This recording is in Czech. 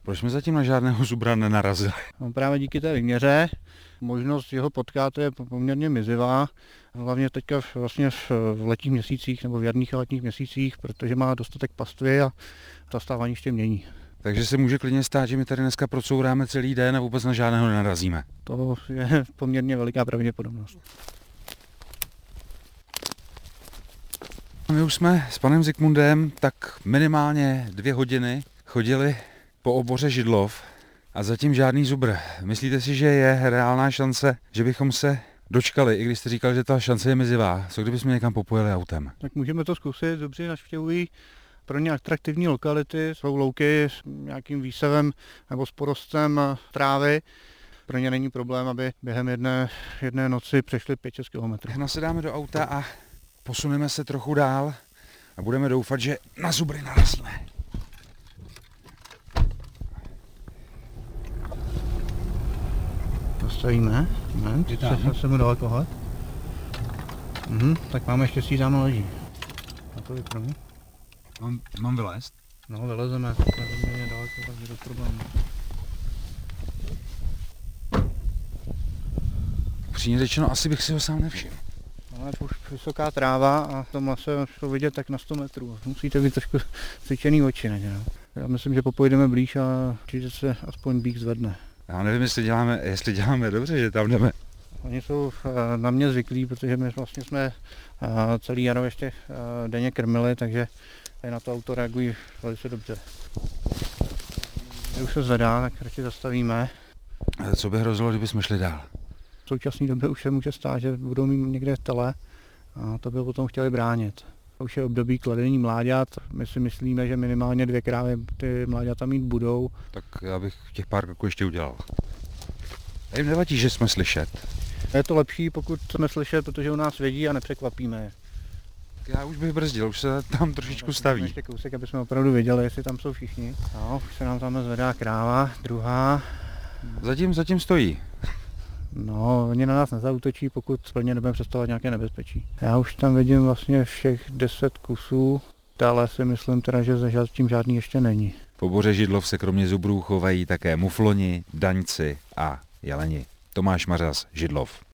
Proč jsme zatím na žádného zubra nenarazili? No právě díky té vyměře možnost jeho potkat je poměrně mizivá, hlavně teďka vlastně v letních měsících nebo v jarních a letních měsících, protože má dostatek pastvy a ta stávaniště mění. Takže se může klidně stát, že my tady dneska procouráme celý den a vůbec na žádného nenarazíme. To je poměrně veliká pravděpodobnost. My už jsme s panem Zikmundem tak minimálně 2 hodiny chodili po oboře Židlov a zatím žádný zubr. Myslíte si, že je reálná šance, že bychom se dočkali, i když jste říkal, že ta šance je mizivá? Co kdybychom někam popojeli autem? Tak můžeme to zkusit, zubři navštěvují pro ně atraktivní lokality, jsou louky s nějakým výsevem nebo s porostem trávy. Pro ně není problém, aby během jedné noci přešli 5-6 kilometrů. Nasedáme do auta a posuneme se trochu dál a budeme doufat, že na zubry narazíme. Postavíme. Moment, se mu daleko hled. Tak máme štěstí, tam leží. A to vypnu. Mám vylézt? No, vylezeme, to je poměrně daleko, takže to problém. Upřímně řečeno, asi bych si ho sám nevšiml. No, je už vysoká tráva a v tom lese to vidět tak na 100 metrů. Musíte být trošku cvičený oči na ně. No. Já myslím, že popojdeme blíž a určitě se aspoň bík zvedne. Já nevím, jestli děláme dobře, že tam jdeme. Oni jsou na mě zvyklí, protože my vlastně jsme celý jaro ještě denně krmili, takže na to auto reagují velice dobře. Když už se zvedá, tak radši zastavíme. Co by hrozilo, kdyby jsme šli dál? V současné době už se může stát, že budou mít někde tele a to by potom chtěli bránit. Už je období kladení mláďat, my si myslíme, že minimálně 2 krávy ty mláďata mít budou. Tak já bych těch pár kroků ještě udělal. A jim nevadí, že jsme slyšet. Je to lepší, pokud jsme slyšet, protože u nás vědí a nepřekvapíme je. Já už bych brzdil, už se tam trošičku staví. Ještě kousek, aby jsme opravdu věděli, jestli tam jsou všichni. No, už se nám tam zvedá kráva, druhá. Zatím stojí. No, oni na nás nezautočí, pokud plně nebudeme představovat nějaké nebezpečí. Já už tam vidím vlastně všech 10 kusů, dále si myslím teda, že zatím žádný ještě není. Po oboře Židlov se kromě zubrů chovají také mufloni, daňci a jeleni. Tomáš Mařas, Židlov.